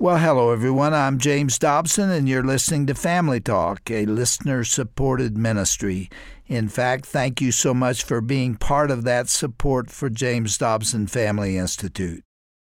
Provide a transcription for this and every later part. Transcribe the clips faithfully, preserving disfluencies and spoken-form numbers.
Well, hello, everyone. I'm James Dobson, and you're listening to Family Talk, a listener-supported ministry. In fact, thank you so much for being part of that support for James Dobson Family Institute.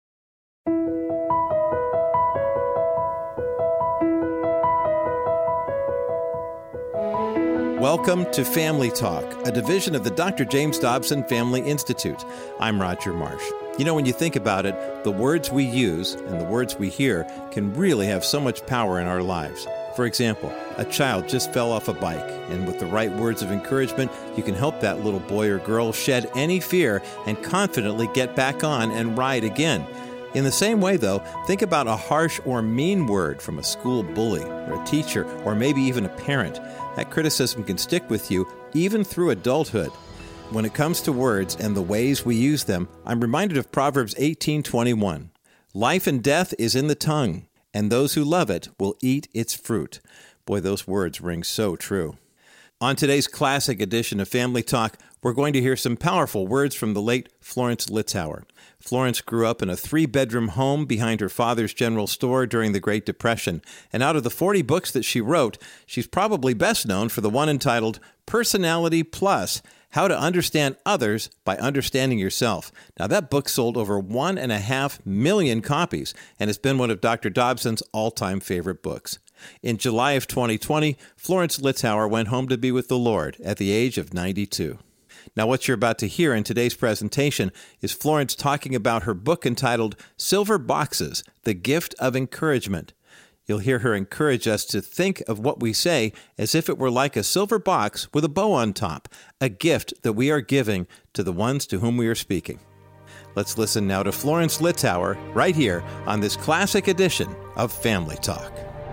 Welcome to Family Talk, a division of the Doctor James Dobson Family Institute. I'm Roger Marsh. You know, when you think about it, the words we use and the words we hear can really have so much power in our lives. For example, a child just fell off a bike, and with the right words of encouragement, you can help that little boy or girl shed any fear and confidently get back on and ride again. In the same way, though, think about a harsh or mean word from a school bully or a teacher or maybe even a parent. That criticism can stick with you even through adulthood. When it comes to words and the ways we use them, I'm reminded of Proverbs eighteen twenty-one. Life and death is in the tongue, and those who love it will eat its fruit. Boy, those words ring so true. On today's classic edition of Family Talk, we're going to hear some powerful words from the late Florence Littauer. Florence grew up in a three-bedroom home behind her father's general store during the Great Depression. And out of the forty books that she wrote, she's probably best known for the one entitled Personality Plus, How to Understand Others by Understanding Yourself. Now, that book sold over one and a half million copies and has been one of Doctor Dobson's all-time favorite books. In July of twenty twenty, Florence Littauer went home to be with the Lord at the age of ninety-two. Now, what you're about to hear in today's presentation is Florence talking about her book entitled Silver Boxes, The Gift of Encouragement. You'll hear her encourage us to think of what we say as if it were like a silver box with a bow on top, a gift that we are giving to the ones to whom we are speaking. Let's listen now to Florence Littauer right here on this classic edition of Family Talk.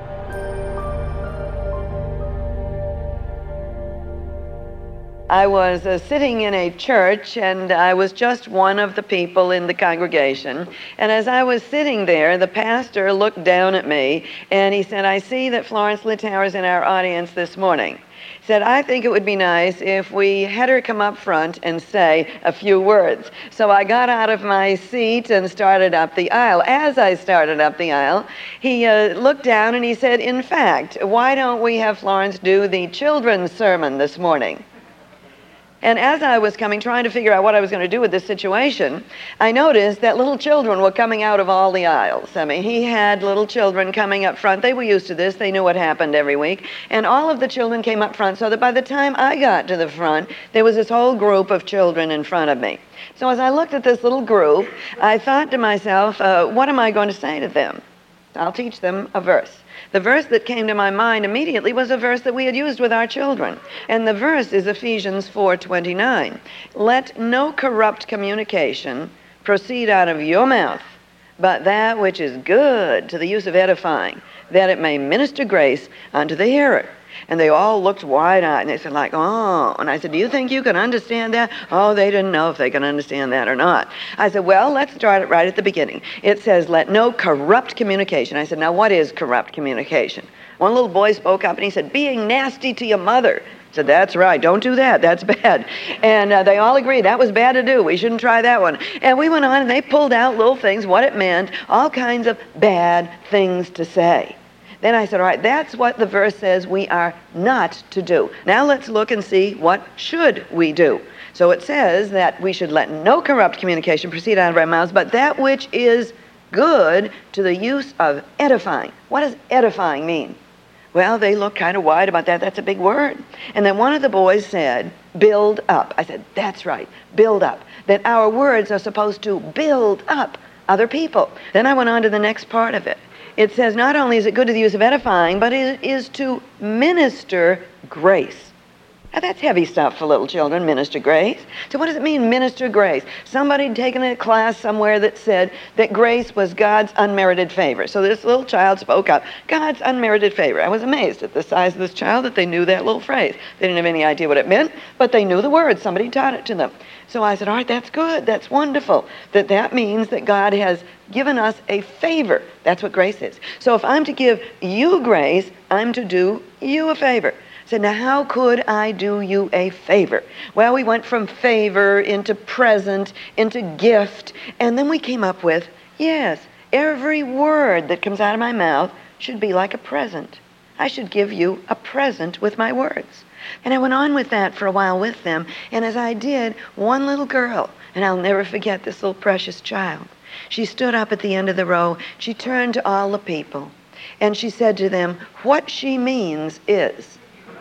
I was uh, sitting in a church, and I was just one of the people in the congregation. And as I was sitting there, the pastor looked down at me, and he said, "I see that Florence Littauer is in our audience this morning." He said, "I think it would be nice if we had her come up front and say a few words." So I got out of my seat and started up the aisle. As I started up the aisle, he uh, looked down and he said, "In fact, why don't we have Florence do the children's sermon this morning?" And as I was coming, trying to figure out what I was going to do with this situation, I noticed that little children were coming out of all the aisles. I mean, he had little children coming up front. They were used to this. They knew what happened every week. And all of the children came up front, so that by the time I got to the front, there was this whole group of children in front of me. So as I looked at this little group, I thought to myself, uh, what am I going to say to them? I'll teach them a verse. The verse that came to my mind immediately was a verse that we had used with our children. And the verse is Ephesians four twenty-nine. Let no corrupt communication proceed out of your mouth, but that which is good to the use of edifying, that it may minister grace unto the hearer. And they all looked wide-eyed, and they said, like, "Oh." And I said, "Do you think you can understand that?" Oh, they didn't know if they could understand that or not. I said, "Well, let's start it right at the beginning. It says, let no corrupt communication." I said, "Now, what is corrupt communication?" One little boy spoke up, and he said, "Being nasty to your mother." I said, "That's right. Don't do that. That's bad." And uh, they all agreed that was bad to do. We shouldn't try that one. And we went on, and they pulled out little things, what it meant, all kinds of bad things to say. Then I said, all right, that's what the verse says we are not to do. Now let's look and see what should we do. So it says that we should let no corrupt communication proceed out of our mouths, but that which is good to the use of edifying. What does edifying mean? Well, they looked kind of wide about that. That's a big word. And then one of the boys said, build up. I said, that's right, build up. That our words are supposed to build up other people. Then I went on to the next part of it. It says not only is it good to the use of edifying, but it is to minister grace. Now that's heavy stuff for little children, minister grace. So what does it mean, minister grace? Somebody had taken a class somewhere that said that grace was God's unmerited favor. So this little child spoke up, God's unmerited favor. I was amazed at the size of this child that they knew that little phrase. They didn't have any idea what it meant, but they knew the word. Somebody taught it to them. So I said, all right, that's good. That's wonderful. That that means that God has given us a favor. That's what grace is. So if I'm to give you grace, I'm to do you a favor. I said, now how could I do you a favor? Well, we went from favor into present, into gift, and then we came up with, yes, Every word that comes out of my mouth should be like a present. I should give you a present with my words. And I went on with that for a while with them. And as I did, one little girl, and I'll never forget this little precious child, she stood up at the end of the row. She turned to all the people, and she said to them, "What she means is..."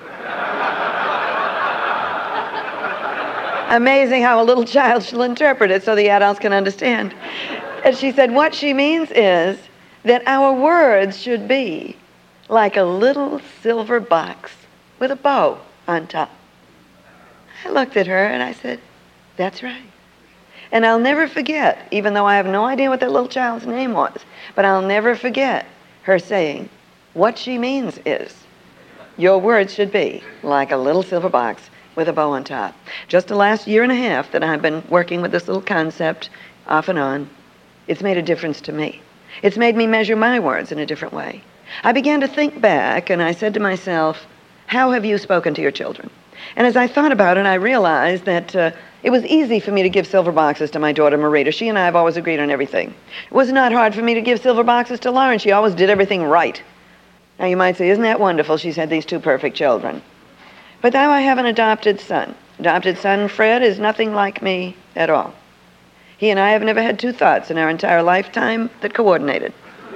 Amazing how a little child shall interpret it so the adults can understand. And she said, "What she means is that our words should be like a little silver box with a bow on top." I looked at her and I said, "That's right." And I'll never forget, even though I have no idea what that little child's name was, but I'll never forget her saying, "What she means is your words should be like a little silver box with a bow on top." Just the last year and a half that I've been working with this little concept off and on, it's made a difference to me. It's made me measure my words in a different way. I began to think back, and I said to myself, how have you spoken to your children? And as I thought about it, I realized that uh, it was easy for me to give silver boxes to my daughter, Marita. She and I have always agreed on everything. It was not hard for me to give silver boxes to Lauren. She always did everything right. Now, you might say, isn't that wonderful? She's had these two perfect children. But now I have an adopted son. Adopted son Fred is nothing like me at all. He and I have never had two thoughts in our entire lifetime that coordinated.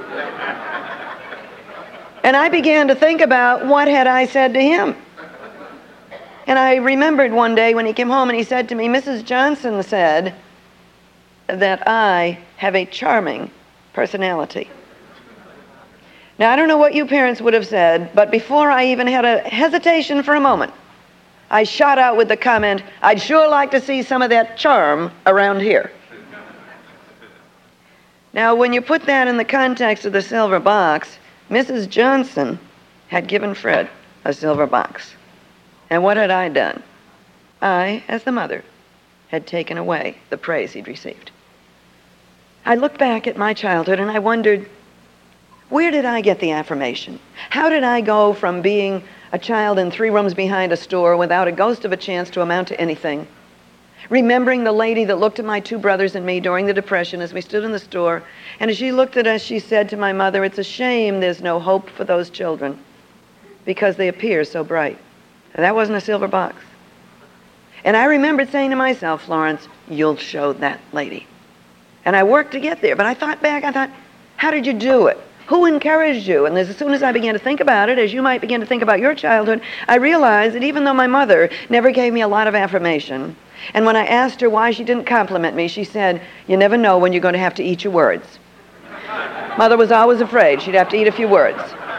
And I began to think about what had I said to him. And I remembered one day when he came home and he said to me, "Missus Johnson said that I have a charming personality." Now, I don't know what you parents would have said, but before I even had a hesitation for a moment, I shot out with the comment, "I'd sure like to see some of that charm around here." Now, when you put that in the context of the silver box, Missus Johnson had given Fred a silver box. And what had I done? I, as the mother, had taken away the praise he'd received. I looked back at my childhood and I wondered, where did I get the affirmation? How did I go from being a child in three rooms behind a store without a ghost of a chance to amount to anything, remembering the lady that looked at my two brothers and me during the Depression as we stood in the store, and as she looked at us, she said to my mother, "It's a shame there's no hope for those children because they appear so bright." And that wasn't a silver box. And I remembered saying to myself, "Florence, you'll show that lady." And I worked to get there, but I thought back, I thought, how did you do it? Who encouraged you? And as soon as I began to think about it, as you might begin to think about your childhood, I realized that even though my mother never gave me a lot of affirmation, and when I asked her why she didn't compliment me, she said, "You never know when you're going to have to eat your words." Mother was always afraid she'd have to eat a few words.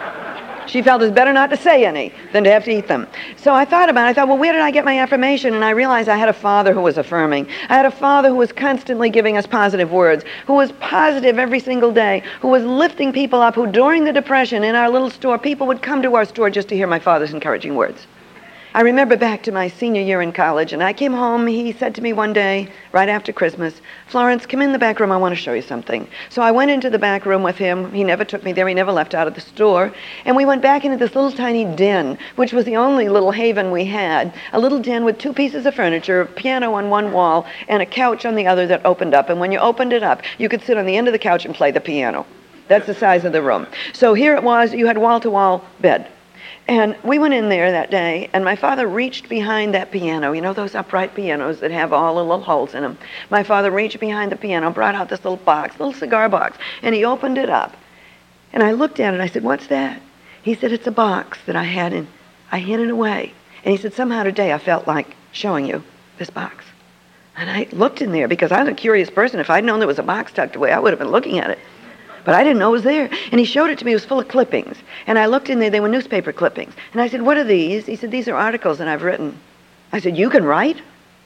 She felt it's better not to say any than to have to eat them. So I thought about it. I thought, well, where did I get my affirmation? And I realized I had a father who was affirming. I had a father who was constantly giving us positive words, who was positive every single day, who was lifting people up, who during the Depression in our little store, people would come to our store just to hear my father's encouraging words. I remember back to my senior year in college, and I came home. He said to me one day, right after Christmas, "Florence, come in the back room. I want to show you something." So I went into the back room with him. He never took me there. He never left out of the store. And we went back into this little tiny den, which was the only little haven we had, a little den with two pieces of furniture, a piano on one wall, and a couch on the other that opened up. And when you opened it up, you could sit on the end of the couch and play the piano. That's the size of the room. So here it was. You had wall-to-wall bed. And we went in there that day, and my father reached behind that piano. You know those upright pianos that have all the little holes in them? My father reached behind the piano, brought out this little box, little cigar box, and he opened it up. And I looked at it, and I said, "What's that?" He said, "It's a box that I had, and I hid it away." And he said, "Somehow today I felt like showing you this box." And I looked in there because I was a curious person. If I'd known there was a box tucked away, I would have been looking at it. But I didn't know it was there. And he showed it to me. It was full of clippings. And I looked in there. They were newspaper clippings. And I said, "What are these?" He said, "These are articles that I've written." I said, "You can write?"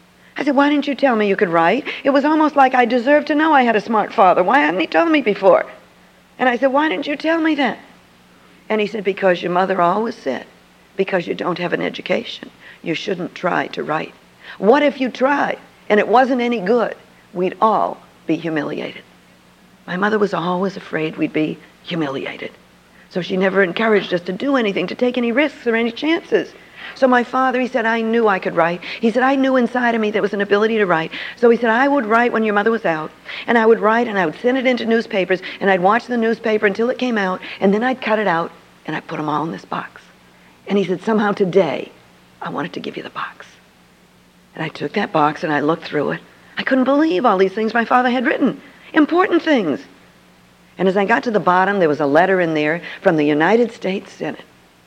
I said, "Why didn't you tell me you could write?" It was almost like I deserved to know I had a smart father. Why hadn't he told me before? And I said, "Why didn't you tell me that?" And he said, "Because your mother always said, because you don't have an education, you shouldn't try to write. What if you tried and it wasn't any good? We'd all be humiliated." My mother was always afraid we'd be humiliated. So she never encouraged us to do anything, to take any risks or any chances. So my father, he said, I knew I could write. He said, I knew inside of me there was an ability to write. So he said, I would write when your mother was out, and I would write, and I would send it into newspapers, and I'd watch the newspaper until it came out, and then I'd cut it out, and I'd put them all in this box. And he said, somehow today, I wanted to give you the box. And I took that box, and I looked through it. I couldn't believe all these things my father had written, important things. And as I got to the bottom, there was a letter in there from the United States Senate.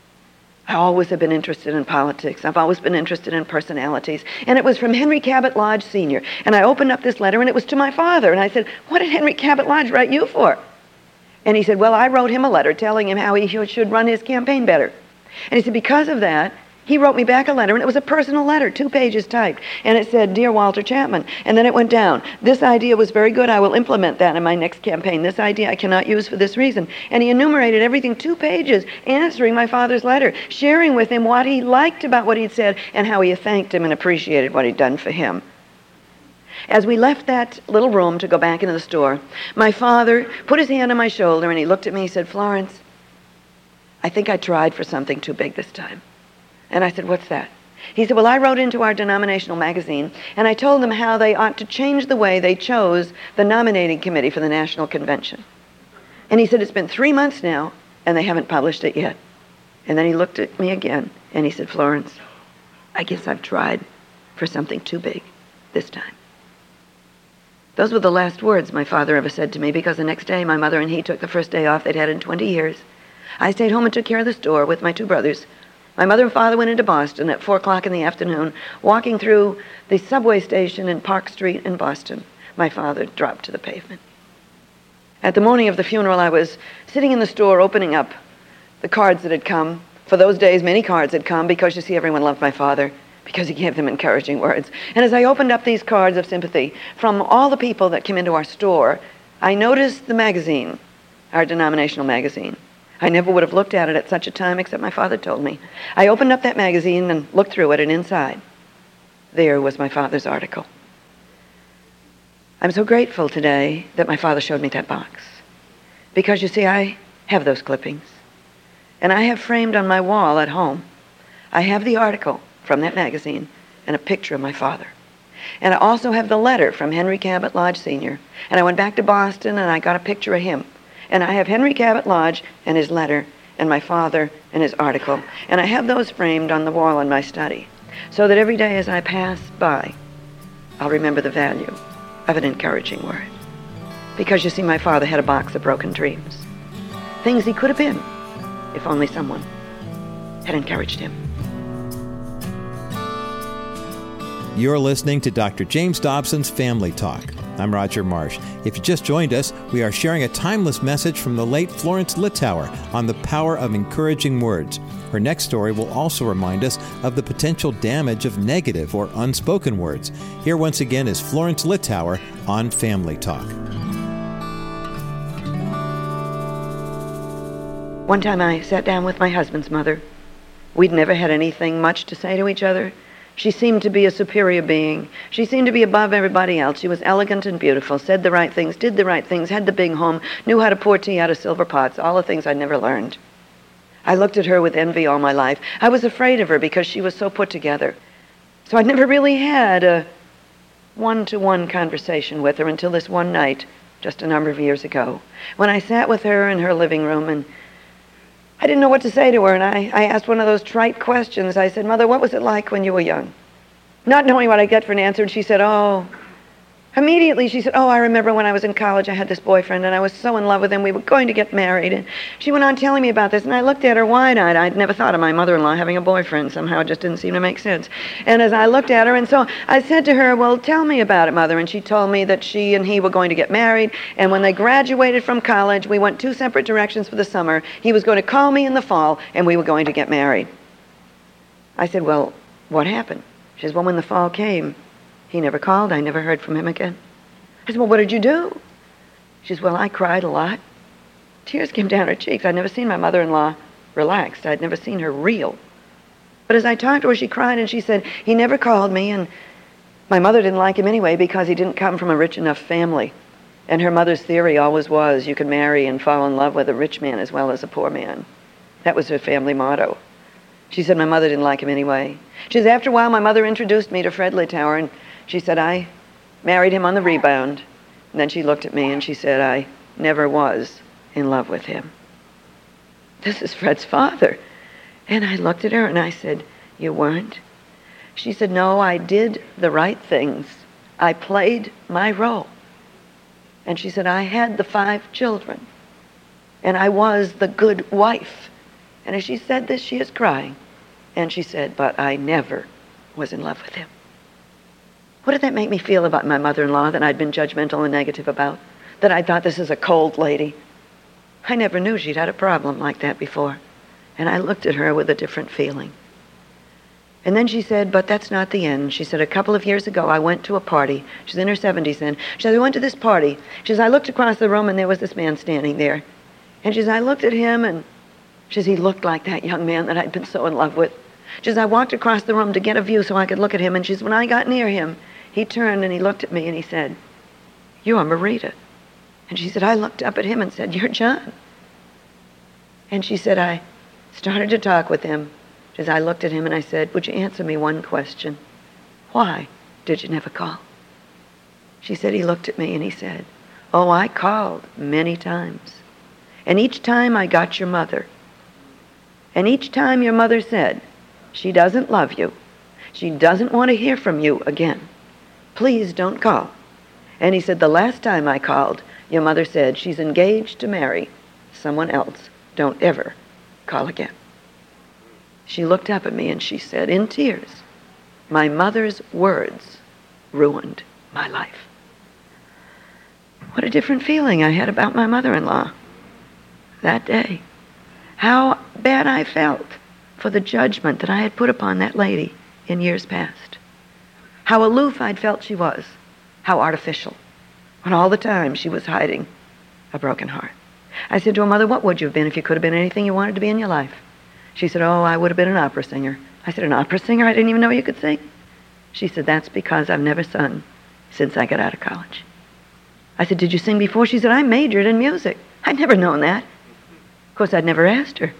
I always have been interested in politics. I've always been interested in personalities. And it was from Henry Cabot Lodge, Senior And I opened up this letter, and it was to my father. And I said, what did Henry Cabot Lodge write you for? And he said, well, I wrote him a letter telling him how he should run his campaign better. And he said, because of that, he wrote me back a letter, and it was a personal letter, two pages typed. And it said, Dear Walter Chapman. And then it went down. This idea was very good. I will implement that in my next campaign. This idea I cannot use for this reason. And he enumerated everything, two pages, answering my father's letter, sharing with him what he liked about what he'd said and how he thanked him and appreciated what he'd done for him. As we left that little room to go back into the store, my father put his hand on my shoulder, and he looked at me and he said, Florence, I think I tried for something too big this time. And I said, what's that? He said, well, I wrote into our denominational magazine, and I told them how they ought to change the way they chose the nominating committee for the National Convention. And he said, it's been three months now, and they haven't published it yet. And then he looked at me again, and he said, Florence, I guess I've tried for something too big this time. Those were the last words my father ever said to me, because the next day my mother and he took the first day off they'd had in twenty years. I stayed home and took care of the store with my two brothers. My mother and father went into Boston at four o'clock in the afternoon. Walking through the subway station in Park Street in Boston, my father dropped to the pavement. At the morning of the funeral, I was sitting in the store opening up the cards that had come. For those days, many cards had come because, you see, everyone loved my father because he gave them encouraging words. And as I opened up these cards of sympathy from all the people that came into our store, I noticed the magazine, our denominational magazine. I never would have looked at it at such a time except my father told me. I opened up that magazine and looked through it, and inside, there was my father's article. I'm so grateful today that my father showed me that box. Because, you see, I have those clippings. And I have framed on my wall at home, I have the article from that magazine and a picture of my father. And I also have the letter from Henry Cabot Lodge, Senior And I went back to Boston, and I got a picture of him. And I have Henry Cabot Lodge and his letter, and my father and his article. And I have those framed on the wall in my study, so that every day as I pass by, I'll remember the value of an encouraging word. Because, you see, my father had a box of broken dreams. Things he could have been, if only someone had encouraged him. You're listening to Doctor James Dobson's Family Talk. I'm Roger Marsh. If you just joined us, we are sharing a timeless message from the late Florence Littauer on the power of encouraging words. Her next story will also remind us of the potential damage of negative or unspoken words. Here once again is Florence Littauer on Family Talk. One time I sat down with my husband's mother. We'd never had anything much to say to each other. She seemed to be a superior being. She seemed to be above everybody else. She was elegant and beautiful, said the right things, did the right things, had the big home, knew how to pour tea out of silver pots, all the things I'd never learned. I looked at her with envy all my life. I was afraid of her because she was so put together. So I'd never really had a one-to-one conversation with her until this one night, just a number of years ago, when I sat with her in her living room, and I didn't know what to say to her, and I, I asked one of those trite questions. I said, Mother, what was it like when you were young? Not knowing what I'd get for an answer, and she said, oh. Immediately she said, oh, I remember when I was in college, I had this boyfriend, and I was so in love with him, we were going to get married. And she went on telling me about this, and I looked at her wide-eyed. I'd never thought of my mother-in-law having a boyfriend. Somehow it just didn't seem to make sense. And as I looked at her, and so I said to her, well, tell me about it, Mother. And she told me that she and he were going to get married, and when they graduated from college, we went two separate directions for the summer. He was going to call me in the fall, and we were going to get married. I said, well, what happened? She says, well, when the fall came, he never called. I never heard from him again. I said, well, what did you do? She says, well, I cried a lot. Tears came down her cheeks. I'd never seen my mother-in-law relaxed. I'd never seen her reel. But as I talked to her, she cried, and she said, he never called me, and my mother didn't like him anyway because he didn't come from a rich enough family. And her mother's theory always was you can marry and fall in love with a rich man as well as a poor man. That was her family motto. She said my mother didn't like him anyway. She says, after a while, my mother introduced me to Fred Littauer, and she said, I married him on the rebound. And then she looked at me and she said, I never was in love with him. This is Fred's father. And I looked at her and I said, you weren't? She said, no, I did the right things. I played my role. And she said, I had the five children. And I was the good wife. And as she said this, she is crying. And she said, but I never was in love with him. What did that make me feel about my mother-in-law that I'd been judgmental and negative about? That I thought, this is a cold lady? I never knew she'd had a problem like that before. And I looked at her with a different feeling. And then she said, but that's not the end. She said, a couple of years ago, I went to a party. She's in her seventies then. She said, I went to this party. She says, I looked across the room and there was this man standing there. And she says, I looked at him and she says, he looked like that young man that I'd been so in love with. She says, I walked across the room to get a view so I could look at him. And she says, when I got near him, he turned and he looked at me and he said, you are Marita. And she said, I looked up at him and said, you're John. And she said, I started to talk with him. She says, I looked at him and I said, would you answer me one question? Why did you never call? She said, he looked at me and he said, oh, I called many times. And each time I got your mother. And each time your mother said, she doesn't love you. She doesn't want to hear from you again. Please don't call. And he said, the last time I called, your mother said, she's engaged to marry someone else. Don't ever call again. She looked up at me and she said, in tears, my mother's words ruined my life. What a different feeling I had about my mother-in-law that day. How bad I felt for the judgment that I had put upon that lady in years past. How aloof I'd felt she was. How artificial. When all the time she was hiding a broken heart. I said to her, Mother, what would you have been if you could have been anything you wanted to be in your life? She said, oh, I would have been an opera singer. I said, an opera singer? I didn't even know you could sing. She said, that's because I've never sung since I got out of college. I said, did you sing before? She said, I majored in music. I'd never known that. Of course, I'd never asked her.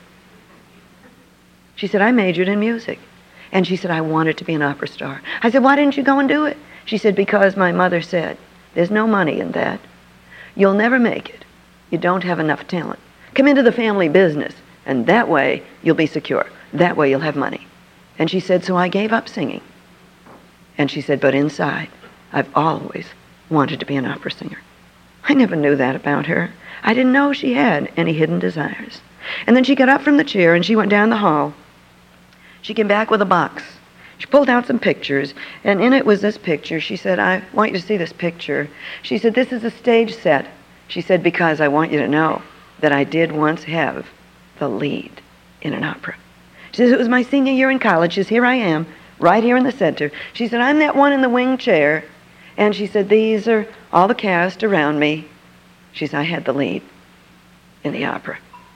She said, I majored in music. And she said, I wanted to be an opera star. I said, why didn't you go and do it? She said, because my mother said, there's no money in that. You'll never make it. You don't have enough talent. Come into the family business, and that way you'll be secure. That way you'll have money. And she said, so I gave up singing. And she said, but inside, I've always wanted to be an opera singer. I never knew that about her. I didn't know she had any hidden desires. And then she got up from the chair and she went down the hall. She came back with a box. She pulled out some pictures, and in it was this picture. She said, I want you to see this picture. She said, this is a stage set. She said, because I want you to know that I did once have the lead in an opera. She says, it was my senior year in college. She says, here I am, right here in the center. She said, I'm that one in the wing chair. And she said, these are all the cast around me. She said, I had the lead in the opera.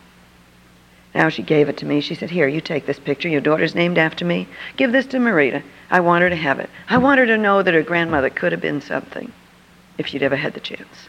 Now she gave it to me. She said, here, you take this picture. Your daughter's named after me. Give this to Marita. I want her to have it. I want her to know that her grandmother could have been something if she'd ever had the chance.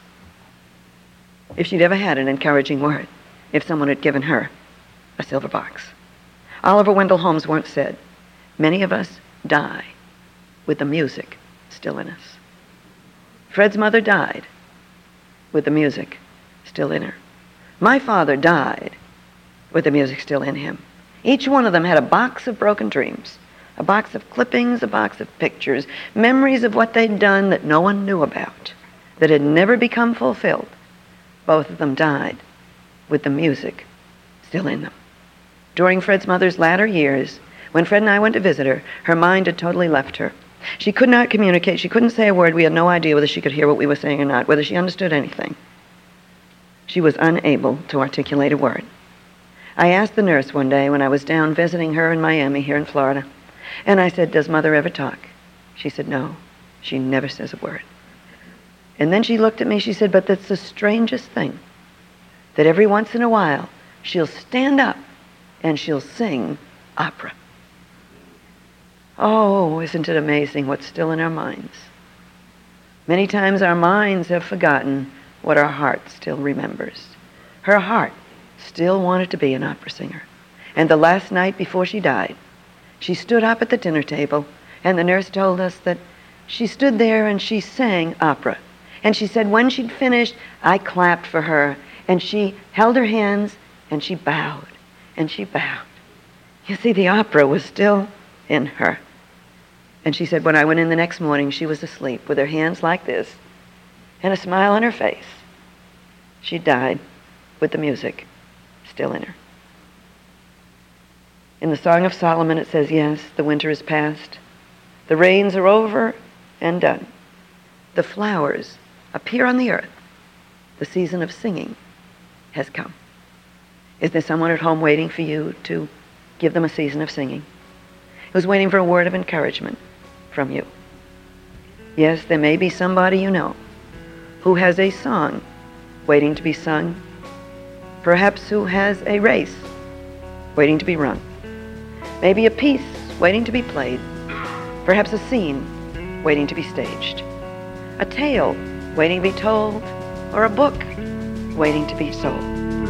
If she'd ever had an encouraging word. If someone had given her a silver box. Oliver Wendell Holmes once said, many of us die with the music still in us. Fred's mother died with the music still in her. My father died with the music still in him. Each one of them had a box of broken dreams, a box of clippings, a box of pictures, memories of what they'd done that no one knew about, that had never become fulfilled. Both of them died with the music still in them. During Fred's mother's latter years, when Fred and I went to visit her, her mind had totally left her. She could not communicate. She couldn't say a word. We had no idea whether she could hear what we were saying or not, whether she understood anything. She was unable to articulate a word. I asked the nurse one day when I was down visiting her in Miami here in Florida, and I said, does Mother ever talk? She said, no, she never says a word. And then she looked at me, she said, but that's the strangest thing, that every once in a while she'll stand up and she'll sing opera. Oh, isn't it amazing what's still in our minds? Many times our minds have forgotten what her heart still remembers. Her heart still wanted to be an opera singer. And the last night before she died, she stood up at the dinner table, and the nurse told us that she stood there and she sang opera. And she said when she'd finished, I clapped for her, and she held her hands, and she bowed, and she bowed. You see, the opera was still in her. And she said when I went in the next morning, she was asleep with her hands like this and a smile on her face. She died with the music still in her. In the Song of Solomon it says, yes, the winter is past. The rains are over and done. The flowers appear on the earth. The season of singing has come. Is there someone at home waiting for you to give them a season of singing? Who's waiting for a word of encouragement from you? Yes, there may be somebody you know who has a song waiting to be sung, perhaps who has a race waiting to be run, maybe a piece waiting to be played, perhaps a scene waiting to be staged, a tale waiting to be told, or a book waiting to be sold.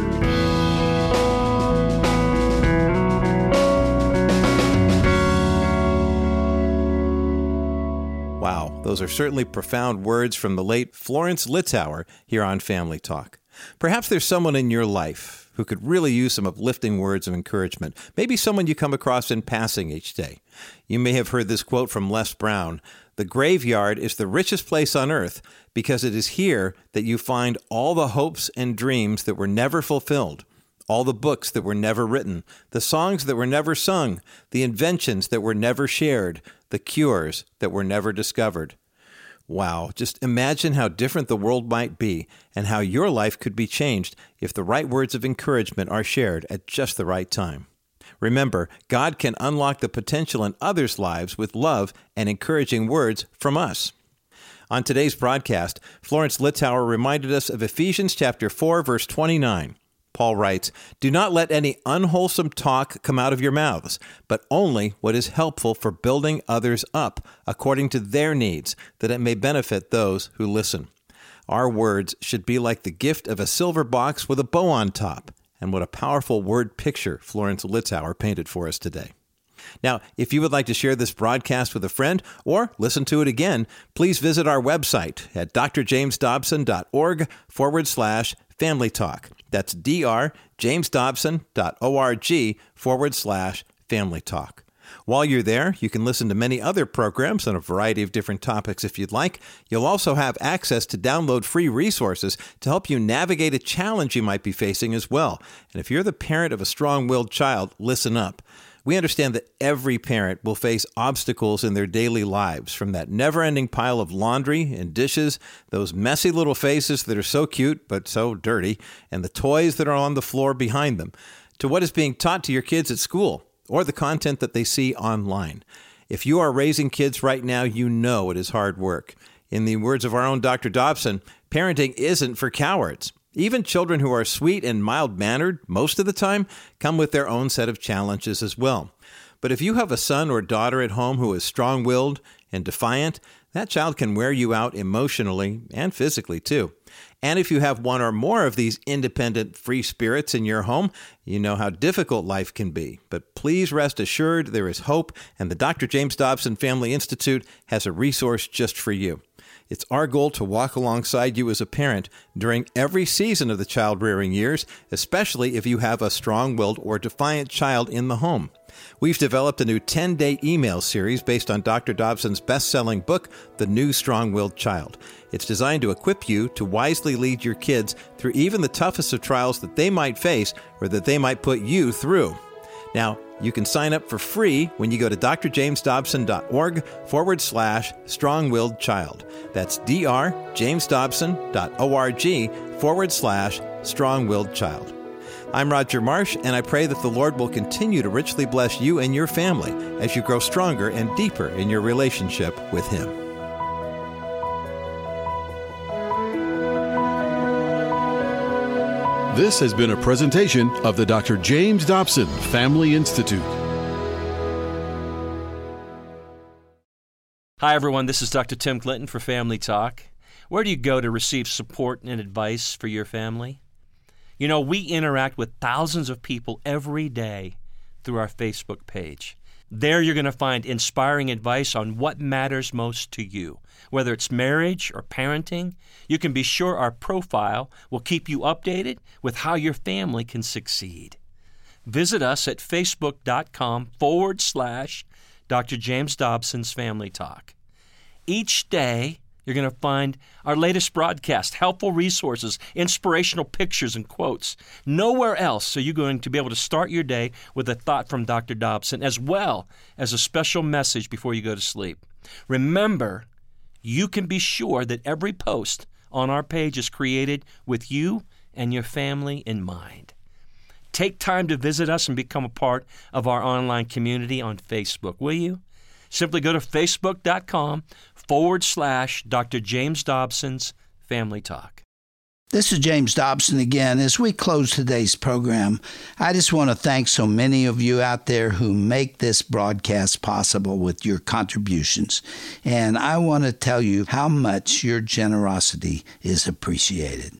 Wow, those are certainly profound words from the late Florence Littauer here on Family Talk. Perhaps there's someone in your life who could really use some uplifting words of encouragement, maybe someone you come across in passing each day. You may have heard this quote from Les Brown: "The graveyard is the richest place on earth because it is here that you find all the hopes and dreams that were never fulfilled, all the books that were never written, the songs that were never sung, the inventions that were never shared, the cures that were never discovered." Wow, just imagine how different the world might be and how your life could be changed if the right words of encouragement are shared at just the right time. Remember, God can unlock the potential in others' lives with love and encouraging words from us. On today's broadcast, Florence Littauer reminded us of Ephesians chapter four, verse twenty-nine. Paul writes, "Do not let any unwholesome talk come out of your mouths, but only what is helpful for building others up according to their needs, that it may benefit those who listen." Our words should be like the gift of a silver box with a bow on top. And what a powerful word picture Florence Littauer painted for us today. Now, if you would like to share this broadcast with a friend or listen to it again, please visit our website at drjamesdobson.org forward slash family talk. That's drjamesdobson.org forward slash family talk. While you're there, you can listen to many other programs on a variety of different topics if you'd like. You'll also have access to download free resources to help you navigate a challenge you might be facing as well. And if you're the parent of a strong-willed child, listen up. We understand that every parent will face obstacles in their daily lives, from that never-ending pile of laundry and dishes, those messy little faces that are so cute but so dirty, and the toys that are on the floor behind them, to what is being taught to your kids at school, or the content that they see online. If you are raising kids right now, you know it is hard work. In the words of our own Doctor Dobson, parenting isn't for cowards. Even children who are sweet and mild-mannered most of the time come with their own set of challenges as well. But if you have a son or daughter at home who is strong-willed and defiant, that child can wear you out emotionally and physically too. And if you have one or more of these independent, free spirits in your home, you know how difficult life can be. But please rest assured there is hope, and the Doctor James Dobson Family Institute has a resource just for you. It's our goal to walk alongside you as a parent during every season of the child-rearing years, especially if you have a strong-willed or defiant child in the home. We've developed a new ten-day email series based on Doctor Dobson's best-selling book, The New Strong-Willed Child. It's designed to equip you to wisely lead your kids through even the toughest of trials that they might face or that they might put you through. Now, you can sign up for free when you go to drjamesdobson.org forward slash strong-willed child. That's drjamesdobson.org forward slash strong-willed child. I'm Roger Marsh, and I pray that the Lord will continue to richly bless you and your family as you grow stronger and deeper in your relationship with Him. This has been a presentation of the Doctor James Dobson Family Institute. Hi, everyone. This is Doctor Tim Clinton for Family Talk. Where do you go to receive support and advice for your family? You know, we interact with thousands of people every day through our Facebook page. There you're going to find inspiring advice on what matters most to you. Whether it's marriage or parenting, you can be sure our profile will keep you updated with how your family can succeed. Visit us at facebook.com forward slash Doctor James Dobson's Family Talk. Each day, you're going to find our latest broadcast, helpful resources, inspirational pictures and quotes. Nowhere else are you going to be able to start your day with a thought from Doctor Dobson, as well as a special message before you go to sleep. Remember, you can be sure that every post on our page is created with you and your family in mind. Take time to visit us and become a part of our online community on Facebook, will you? Simply go to facebook.com forward slash Doctor James Dobson's Family Talk. This is James Dobson again. As we close today's program, I just want to thank so many of you out there who make this broadcast possible with your contributions. And I want to tell you how much your generosity is appreciated.